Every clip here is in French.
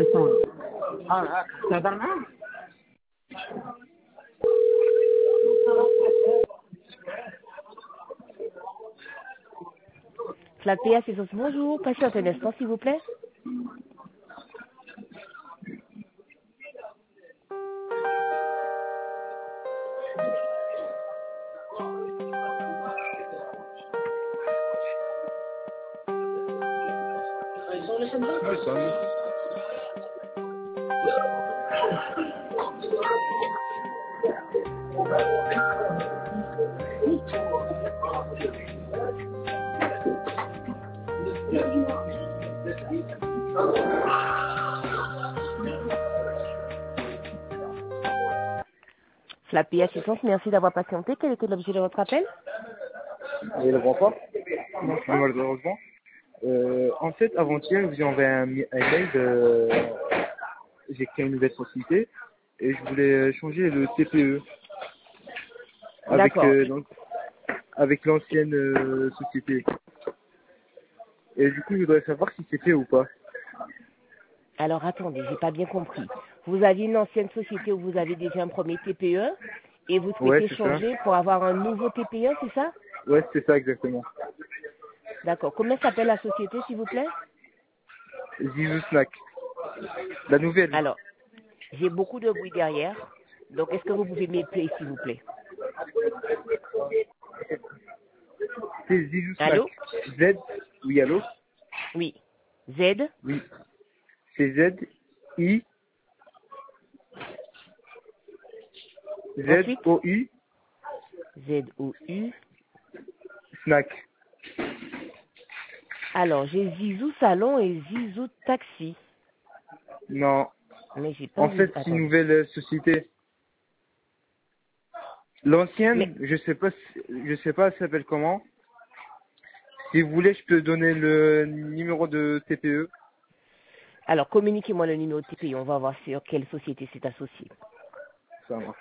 Flat-P Assistance, bonjour. Patiente un instant, s'il vous plaît. Ouais, ça va. Flat-P Assistance, merci d'avoir patienté. Quel était l'objet de votre appel? Et le grand pas. Bonsoir. Malheureusement. En fait, avant-hier, je vous ai envoyé un mail. J'ai créé une nouvelle société et je voulais changer le TPE avec D'accord. donc avec l'ancienne société. Et du coup, je voudrais savoir si c'est fait ou pas. Alors attendez, j'ai pas bien compris. Vous aviez une ancienne société où vous avez déjà un premier TPE et vous Ouais, souhaitez c'est ça. changer pour avoir un nouveau TPE, c'est ça? Ouais, c'est ça exactement. D'accord. Comment s'appelle la société, s'il vous plaît? Zizou Snack. La nouvelle. Alors, j'ai beaucoup de bruit derrière. Donc, est-ce que vous pouvez m'appeler, s'il vous plaît? C'est Zizou Snack. Allô? Z. Oui, allô? Oui. Z, Oui. C'est Z. I. Z. ensuite, O. U. Z-O-U. Snack. Alors, j'ai Zizou Salon et Zizou Taxi. Non. Mais j'ai pas En Zizou. fait, c'est une Attendez. nouvelle société. Mais, L'ancienne, je sais pas, elle s'appelle comment. Si vous voulez, je peux donner le numéro de TPE. alors, communiquez-moi le numéro de TPI. On va voir sur quelle société c'est associé. Ça marche.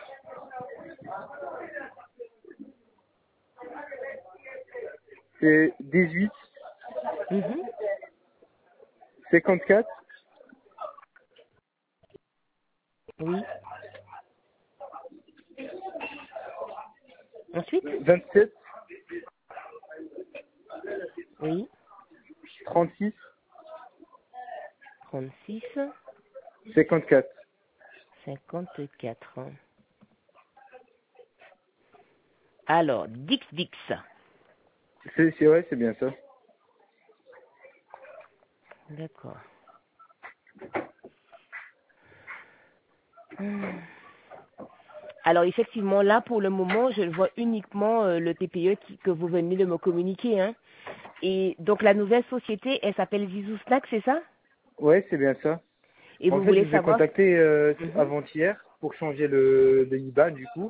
C'est 18 Mhm. 54 Oui. Ensuite? 27 Oui. 36 36 54. 54. Alors, Dix. Ouais, c'est bien ça. D'accord. Hmm. Alors, effectivement, là, pour le moment, je vois uniquement le TPE que vous venez de me communiquer. Hein. Et donc, la nouvelle société, elle s'appelle Zizou Snack, c'est ça? Ouais, c'est bien ça. Et En vous fait, je voulez vous ai savoir... contacté Mhm. avant-hier pour changer le IBAN du coup.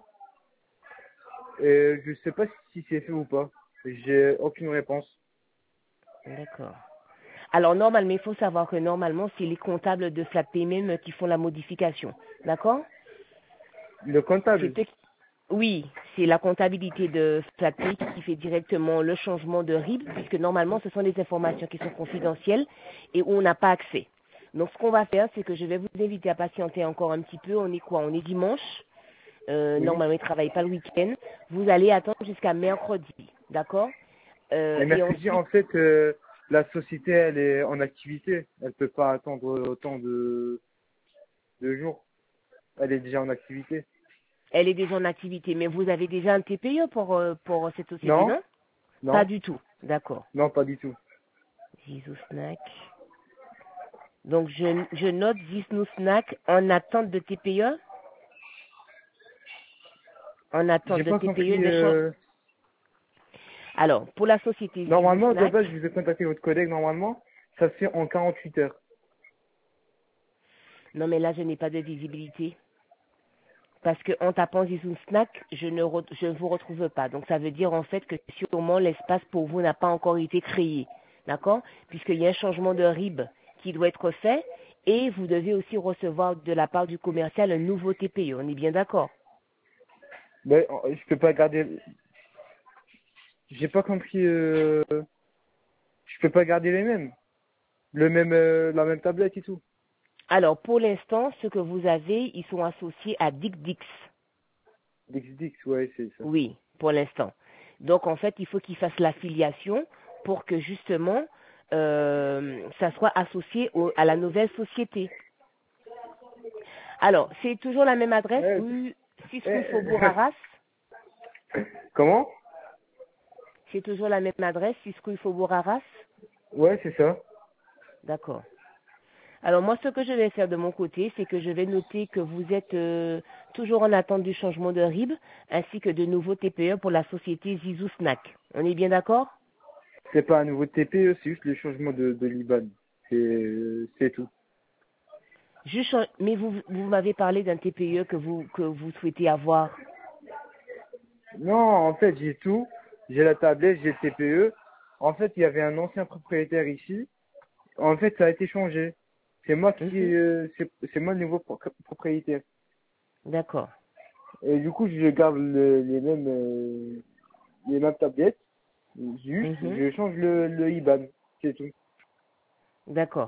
Et je sais pas si c'est fait ou pas. J'ai aucune réponse. D'accord. Alors, normalement, il faut savoir que normalement, c'est les comptables de Flat Payment qui font la modification. D'accord? Le comptable. C'est eux qui- Oui, c'est la comptabilité de Flatpay qui fait directement le changement de RIB, puisque normalement, ce sont des informations qui sont confidentielles et où on n'a pas accès. Donc, ce qu'on va faire, c'est que je vais vous inviter à patienter encore un petit peu. On est quoi? On est dimanche. Oui. Normalement, ils ne travaillent pas le week-end. Vous allez attendre jusqu'à mercredi. D'accord? Et Et mercredi, ensuite, en fait, la société, elle est en activité. Elle peut pas attendre autant de jours. Elle est déjà en activité. elle est déjà en activité. Mais vous avez déjà un TPE pour cette société, Non? non? Pas Non? du tout. D'accord. Non, pas du tout. Zizou Snack. Donc, je note Zizou Snack en attente de TPE. En attente J'ai de pas TPE compris. de champ. Alors, pour la société Zizou Normalement, de Snack, base, je vous ai contacté votre collègue, normalement, ça se fait en 48 heures. non mais là, je n'ai pas de visibilité. Parce que en tapant Zizou Snack, je ne vous retrouve pas. Donc, ça veut dire en fait que sûrement l'espace pour vous n'a pas encore été créé. D'accord? Puisqu'il y a un changement de RIB qui doit être fait. Et vous devez aussi recevoir de la part du commercial un nouveau TPE. On est bien d'accord? Mais je peux pas garder. J'ai pas compris. Je peux pas garder les mêmes. La même tablette et tout. Alors, pour l'instant, ce que vous avez, ils sont associés à DixDix. DixDix, ouais, c'est ça. Oui, pour l'instant. Donc, en fait, il faut qu'ils fassent l'affiliation pour que, justement, ça soit associé à la nouvelle société. Alors, c'est toujours la même adresse, Ouais, 6 rue Faubourg eh, Arras. comment? C'est toujours la même adresse, 6 rue Faubourg Arras. Ouais, c'est ça. D'accord. Alors moi, ce que je vais faire de mon côté, c'est que je vais noter que vous êtes toujours en attente du changement de RIB, ainsi que de nouveaux TPE pour la société Zizou Snack. On est bien d'accord? C'est pas un nouveau TPE, c'est juste le changement de l'IBAN. C'est tout. Mais vous m'avez parlé d'un TPE que vous souhaitez avoir. Non, en fait, j'ai tout. J'ai la tablette, j'ai le TPE. En fait, il y avait un ancien propriétaire ici. En fait, ça a été changé. C'est moi Mhm. c'est moi le nouveau propriétaire. D'accord, Et du coup, je garde les mêmes tablettes. Juste, Mhm. je change le IBAN. C'est tout. D'accord,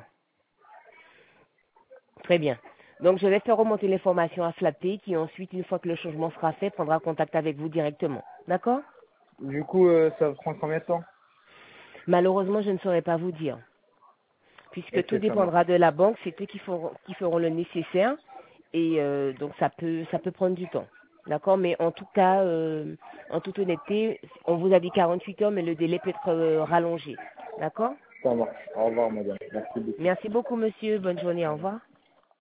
très bien. Donc je vais faire remonter l'information à Flappé, qui ensuite, une fois que le changement sera fait, prendra contact avec vous directement. D'accord? Du coup, ça prend combien de temps? Malheureusement, je ne saurais pas vous dire, puisque Ok, tout ça marche. dépendra de la banque, c'est eux qui feront le nécessaire, et donc ça peut prendre du temps. D'accord? Mais en tout cas, en toute honnêteté, on vous a dit 48 heures, mais le délai peut être rallongé. D'accord? Ça marche. Au revoir, madame. Merci beaucoup. Merci beaucoup, monsieur. Bonne journée. Au revoir.